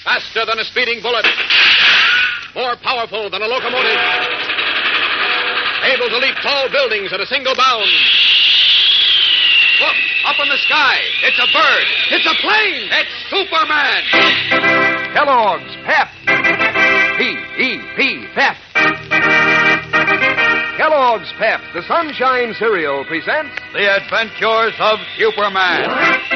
Faster than a speeding bullet. More powerful than a locomotive. Able to leap tall buildings at a single bound. Look, up in the sky. It's a bird. It's a plane. It's Superman. Kellogg's Pep. P-E-P, Pep. Kellogg's Pep, the Sunshine Cereal, presents The Adventures of Superman.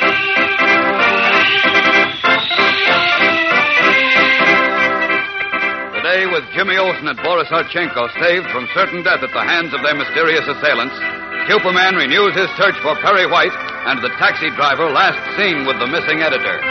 Today, with Jimmy Olsen and Boris Archenko saved from certain death at the hands of their mysterious assailants, Superman renews his search for Perry White and the taxi driver last seen with the missing editor.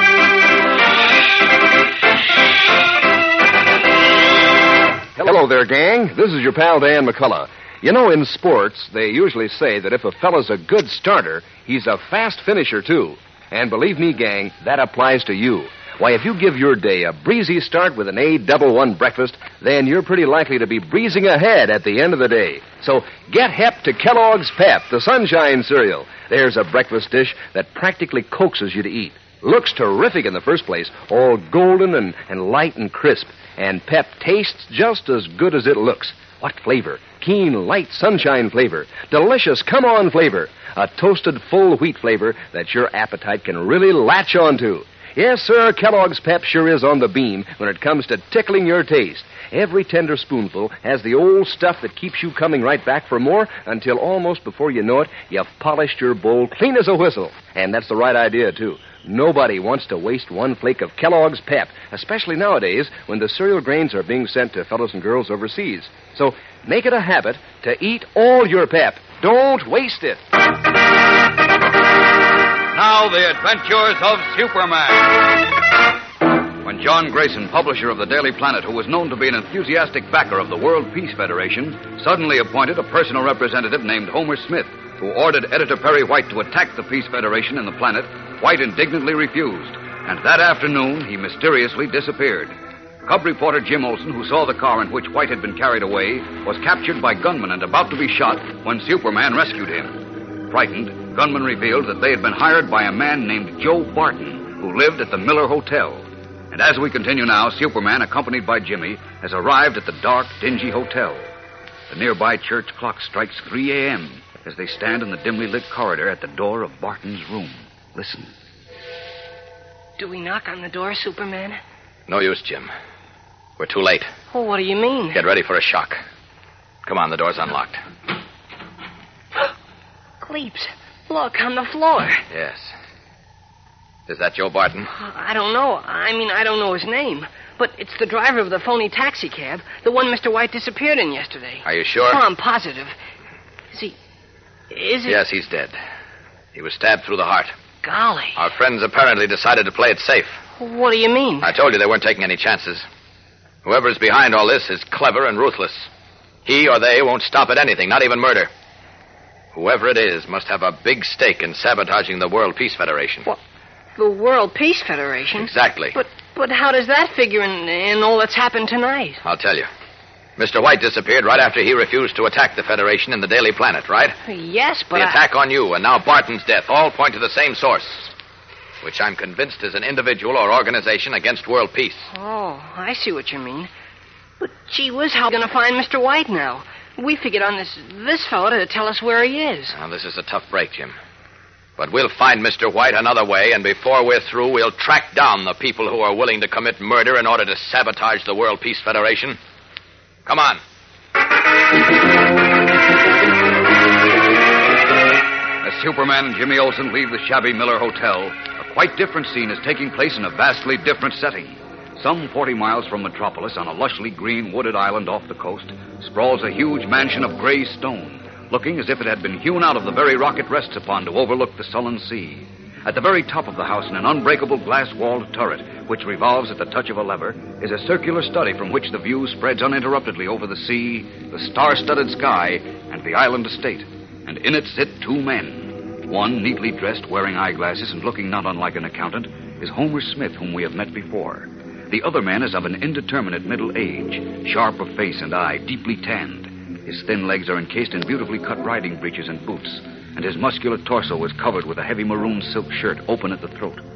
Hello there, gang. This is your pal Dan McCullough. You know, in sports, they usually say that if a fella's a good starter, he's a fast finisher, too. And believe me, gang, that applies to you. Why, if you give your day a breezy start with an A11 breakfast, then you're pretty likely to be breezing ahead at the end of the day. So get hep to Kellogg's Pep, the Sunshine Cereal. There's a breakfast dish that practically coaxes you to eat. Looks terrific in the first place, all golden and light and crisp. And Pep tastes just as good as it looks. What flavor? Keen, light sunshine flavor. Delicious come-on flavor. A toasted full wheat flavor that your appetite can really latch onto. Yes, sir, Kellogg's Pep sure is on the beam when it comes to tickling your taste. Every tender spoonful has the old stuff that keeps you coming right back for more until almost before you know it, you've polished your bowl clean as a whistle. And that's the right idea, too. Nobody wants to waste one flake of Kellogg's Pep, especially nowadays when the cereal grains are being sent to fellows and girls overseas. So make it a habit to eat all your Pep. Don't waste it. Now, the Adventures of Superman. When John Grayson, publisher of the Daily Planet, who was known to be an enthusiastic backer of the World Peace Federation, suddenly appointed a personal representative named Homer Smith, who ordered editor Perry White to attack the Peace Federation and the Planet, White indignantly refused. And that afternoon, he mysteriously disappeared. Cub reporter Jim Olsen, who saw the car in which White had been carried away, was captured by gunmen and about to be shot when Superman rescued him. Frightened, gunmen revealed that they had been hired by a man named Joe Barton, who lived at the Miller Hotel. And as we continue now, Superman, accompanied by Jimmy, has arrived at the dark, dingy hotel. The nearby church clock strikes 3 a.m. as they stand in the dimly lit corridor at the door of Barton's room. Listen. Do we knock on the door, Superman? No use, Jim. We're too late. Oh, what do you mean? Get ready for a shock. Come on, the door's unlocked. Cleeps. Look, on the floor. Yes. Is that Joe Barton? I don't know. I don't know his name. But it's the driver of the phony taxi cab, the one Mr. White disappeared in yesterday. Are you sure? Oh, I'm positive. Is he... Yes, he's dead. He was stabbed through the heart. Golly. Our friends apparently decided to play it safe. What do you mean? I told you they weren't taking any chances. Whoever is behind all this is clever and ruthless. He or they won't stop at anything, not even murder. Whoever it is must have a big stake in sabotaging the World Peace Federation. What? The World Peace Federation? Exactly. But how does that figure in all that's happened tonight? I'll tell you. Mr. White disappeared right after he refused to attack the Federation in the Daily Planet, right? Yes, but the attack on you and now Barton's death all point to the same source, which I'm convinced is an individual or organization against world peace. Oh, I see what you mean. But, gee whiz, how are we going to find Mr. White now? We figured on this fellow to tell us where he is. Now, this is a tough break, Jim. But we'll find Mr. White another way, and before we're through, we'll track down the people who are willing to commit murder in order to sabotage the World Peace Federation. Come on. As Superman and Jimmy Olsen leave the shabby Miller Hotel, a quite different scene is taking place in a vastly different setting. Some 40 miles from Metropolis, on a lushly green wooded island off the coast, sprawls a huge mansion of gray stone, looking as if it had been hewn out of the very rock it rests upon to overlook the sullen sea. At the very top of the house, in an unbreakable glass-walled turret, which revolves at the touch of a lever, is a circular study from which the view spreads uninterruptedly over the sea, the star-studded sky, and the island estate. And in it sit two men. One, neatly dressed, wearing eyeglasses and looking not unlike an accountant, is Homer Smith, whom we have met before. The other man is of an indeterminate middle age, sharp of face and eye, deeply tanned. His thin legs are encased in beautifully cut riding breeches and boots, and his muscular torso is covered with a heavy maroon silk shirt open at the throat.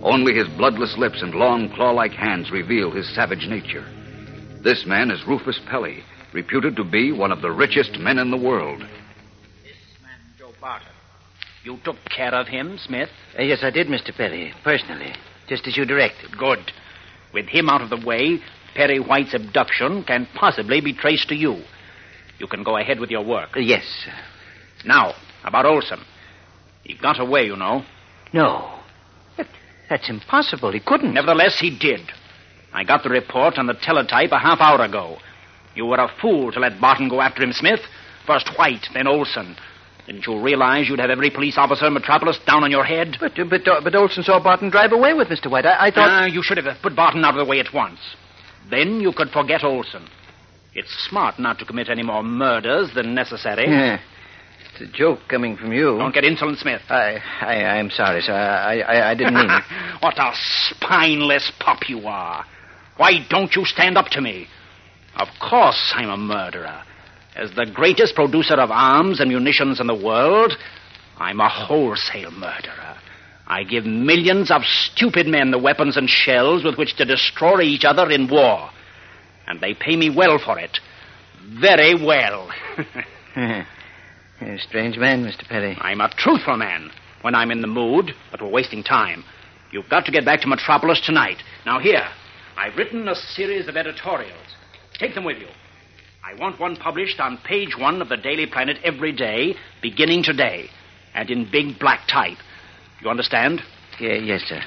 Only his bloodless lips and long claw-like hands reveal his savage nature. This man is Rufus Pelly, reputed to be one of the richest men in the world. This man, Joe Barton. You took care of him, Smith? Yes, I did, Mr. Perry, personally, just as you directed. Good. With him out of the way, Perry White's abduction can possibly be traced to you. You can go ahead with your work. Yes, sir. Now, about Olson. He got away, you know. No. That's impossible. He couldn't. Nevertheless, he did. I got the report on the teletype a half hour ago. You were a fool to let Barton go after him, Smith. First White, then Olson. Didn't you realize you'd have every police officer in Metropolis down on your head? But Olson saw Barton drive away with Mr. White. I thought... You should have put Barton out of the way at once. Then you could forget Olson. It's smart not to commit any more murders than necessary. Yeah. It's a joke coming from you. Don't get insolent, Smith. I'm sorry, sir. I didn't mean it. What a spineless pup you are. Why don't you stand up to me? Of course I'm a murderer. As the greatest producer of arms and munitions in the world, I'm a wholesale murderer. I give millions of stupid men the weapons and shells with which to destroy each other in war. And they pay me well for it. Very well. You're a strange man, Mr. Perry. I'm a truthful man when I'm in the mood, but we're wasting time. You've got to get back to Metropolis tonight. Now, here, I've written a series of editorials. Take them with you. I want one published on page 1 of the Daily Planet every day, beginning today, and in big black type. You understand? Yes, sir.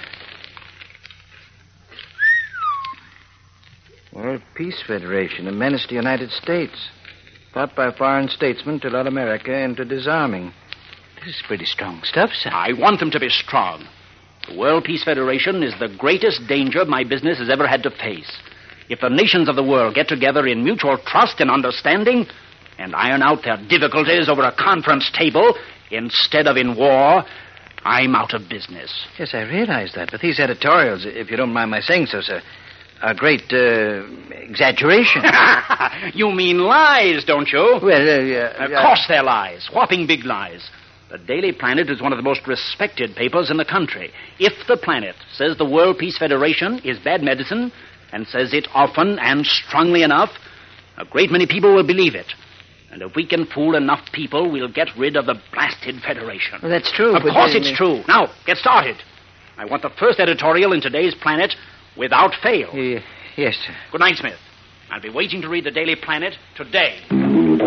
World Peace Federation, a menace to the United States. Fought by foreign statesmen to lull America into disarming. This is pretty strong stuff, sir. I want them to be strong. The World Peace Federation is the greatest danger my business has ever had to face. If the nations of the world get together in mutual trust and understanding and iron out their difficulties over a conference table instead of in war, I'm out of business. Yes, I realize that, but these editorials, if you don't mind my saying so, sir, are great exaggeration. You mean lies, don't you? Well, Of course they're lies. Whopping big lies. The Daily Planet is one of the most respected papers in the country. If the Planet says the World Peace Federation is bad medicine and says it often and strongly enough, a great many people will believe it. And if we can fool enough people, we'll get rid of the blasted Federation. Well, that's true. Of course it's true. Now, get started. I want the first editorial in today's Planet without fail. Yes, sir. Good night, Smith. I'll be waiting to read the Daily Planet today. Good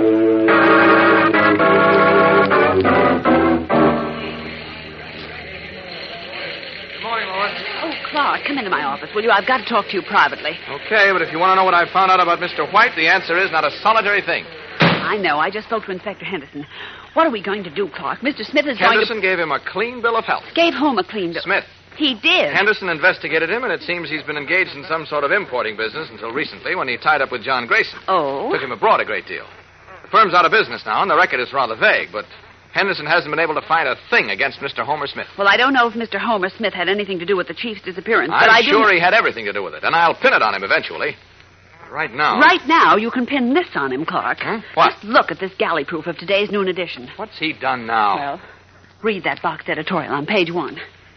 morning, Lois. Oh, Clark, come into my office, will you? I've got to talk to you privately. Okay, but if you want to know what I found out about Mr. White, the answer is not a solitary thing. I know. I just spoke to Inspector Henderson. What are we going to do, Clark? Mr. Smith is Henderson gave him a clean bill of health. Gave whom a clean bill? Smith. He did. Henderson investigated him, and it seems he's been engaged in some sort of importing business until recently when he tied up with John Grayson. Oh? Took him abroad a great deal. The firm's out of business now, and the record is rather vague, but Henderson hasn't been able to find a thing against Mr. Homer Smith. Well, I don't know if Mr. Homer Smith had anything to do with the chief's disappearance, but I'm sure he had everything to do with it, and I'll pin it on him eventually. Right now... Right now, you can pin this on him, Clark. What? Just look at this galley proof of today's noon edition. What's he done now? Well, read that box editorial on page 1.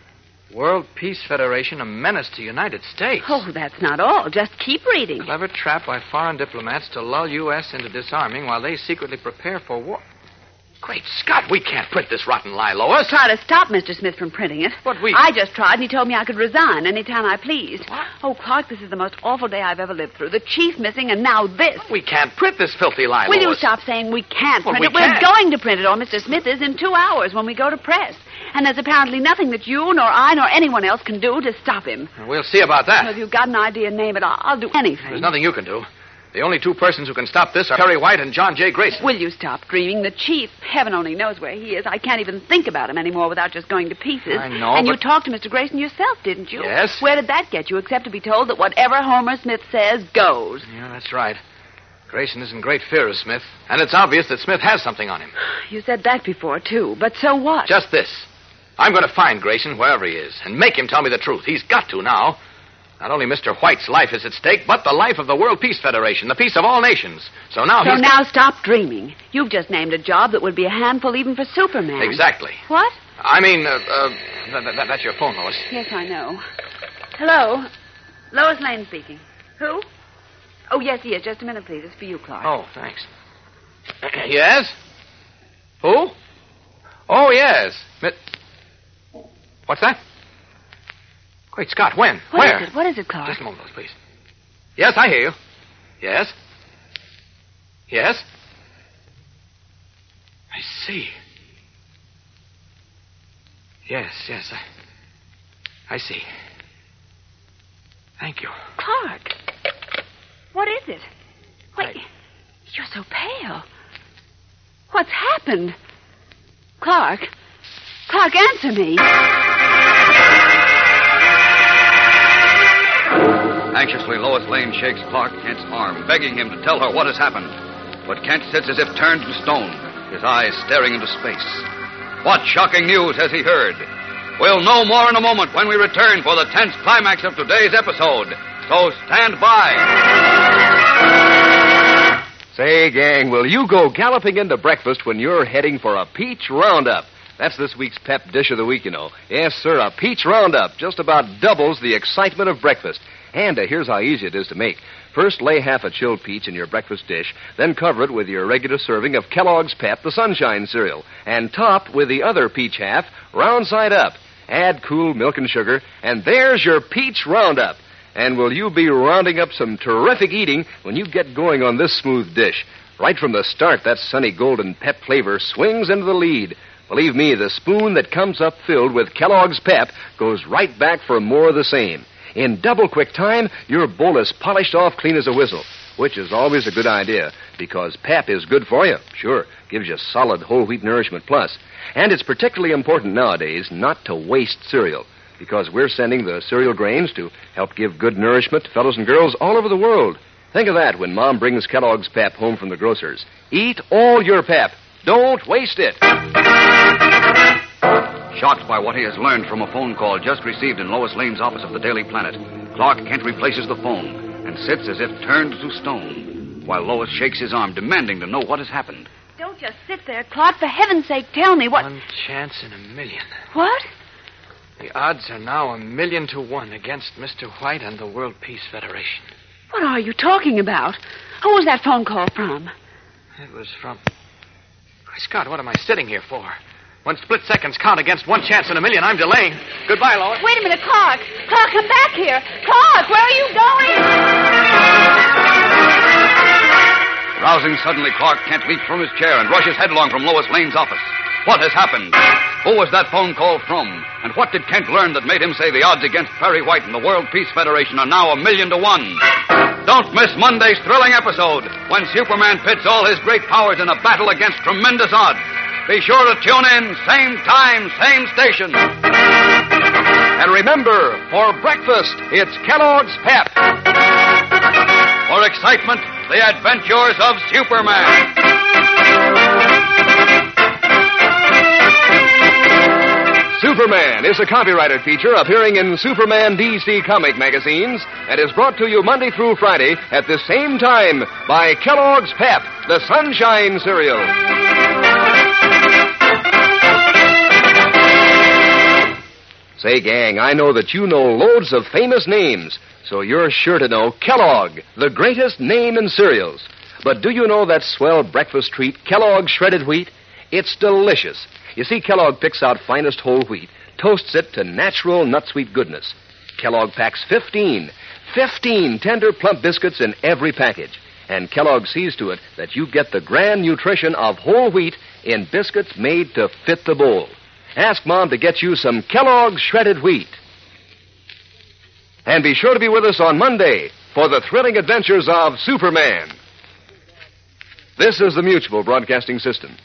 World Peace Federation, a menace to United States. Oh, that's not all. Just keep reading. Clever trap by foreign diplomats to lull U.S. into disarming while they secretly prepare for war. Great Scott, we can't print this rotten lie, Lois. Try to stop Mr. Smith from printing it. But we... I just tried, and he told me I could resign any time I pleased. What? Oh, Clark, this is the most awful day I've ever lived through. The chief missing, and now this. We can't print this filthy lie, Will Lois. you stop saying we can't Well, print we it? can't. We're going to print it, or Mr. Smith is, in 2 hours when we go to press. And there's apparently nothing that you, nor I, nor anyone else can do to stop him. We'll see about that. Well, if you've got an idea, name it. I'll do anything. There's nothing you can do. The only 2 persons who can stop this are Perry White and John J. Grayson. Will you stop dreaming? The chief, heaven only knows where he is. I can't even think about him anymore without just going to pieces. I know, And but... you talked to Mr. Grayson yourself, didn't you? Yes. Where did that get you, except to be told that whatever Homer Smith says goes? Yeah, that's right. Grayson is in great fear of Smith, and it's obvious that Smith has something on him. You said that before, too. But so what? Just this. I'm going to find Grayson wherever he is and make him tell me the truth. He's got to now. Not only Mr. White's life is at stake, but the life of the World Peace Federation, the peace of all nations. So now stop dreaming. You've just named a job that would be a handful even for Superman. Exactly. What? That's your phone, Lois. Yes, I know. Hello? Lois Lane speaking. Who? Oh, yes, he is. Just a minute, please. It's for you, Clark. Oh, thanks. Yes? Who? Oh, yes. What's that? Great Scott, when? Where? What is it, Clark? Just a moment, Lois, please. Yes, I hear you. Yes? Yes? I see. Yes, I see. Thank you. Clark. What is it? Why, you're so pale. What's happened? Clark. Clark, answer me. Anxiously, Lois Lane shakes Clark Kent's arm, begging him to tell her what has happened. But Kent sits as if turned to stone, his eyes staring into space. What shocking news has he heard? We'll know more in a moment when we return for the tense climax of today's episode. So stand by. Say, gang, will you go galloping into breakfast when you're heading for a peach roundup? That's this week's pep dish of the week, you know. Yes, sir, a peach roundup just about doubles the excitement of breakfast. And here's how easy it is to make. First, lay half a chilled peach in your breakfast dish, then cover it with your regular serving of Kellogg's Pep, the Sunshine cereal, and top with the other peach half, round side up. Add cool milk and sugar, and there's your peach roundup. And will you be rounding up some terrific eating when you get going on this smooth dish? Right from the start, that sunny golden pep flavor swings into the lead. Believe me, the spoon that comes up filled with Kellogg's Pep goes right back for more of the same. In double quick time, your bowl is polished off clean as a whistle, which is always a good idea, because Pep is good for you. Sure, gives you solid whole wheat nourishment plus. And it's particularly important nowadays not to waste cereal, because we're sending the cereal grains to help give good nourishment to fellows and girls all over the world. Think of that when Mom brings Kellogg's Pep home from the grocer's. Eat all your Pep. Don't waste it. Shocked by what he has learned from a phone call just received in Lois Lane's office of the Daily Planet, Clark Kent replaces the phone and sits as if turned to stone, while Lois shakes his arm, demanding to know what has happened. Don't just sit there, Clark. For heaven's sake, tell me what... One chance in a million. What? The odds are now 1,000,000 to 1 against Mr. White and the World Peace Federation. What are you talking about? Who was that phone call from? It was from... Scott, what am I sitting here for? When split seconds count against one chance in a million, I'm delaying. Goodbye, Lois. Wait a minute, Clark. Clark, come back here. Clark, where are you going? Rousing suddenly, Clark Kent leaps from his chair and rushes headlong from Lois Lane's office. What has happened? Who was that phone call from? And what did Kent learn that made him say the odds against Perry White and the World Peace Federation are now 1,000,000 to 1? Don't miss Monday's thrilling episode when Superman pits all his great powers in a battle against tremendous odds. Be sure to tune in, same time, same station. And remember, for breakfast, it's Kellogg's Pep. For excitement, the adventures of Superman. Superman is a copyrighted feature appearing in Superman DC comic magazines and is brought to you Monday through Friday at the same time by Kellogg's Pep, the Sunshine cereal. Say, gang, I know that you know loads of famous names, so you're sure to know Kellogg, the greatest name in cereals. But do you know that swell breakfast treat, Kellogg Shredded Wheat? It's delicious. You see, Kellogg picks out finest whole wheat, toasts it to natural nut-sweet goodness. Kellogg packs 15 tender, plump biscuits in every package. And Kellogg sees to it that you get the grand nutrition of whole wheat in biscuits made to fit the bowl. Ask Mom to get you some Kellogg Shredded Wheat. And be sure to be with us on Monday for the thrilling adventures of Superman. This is the Mutual Broadcasting System.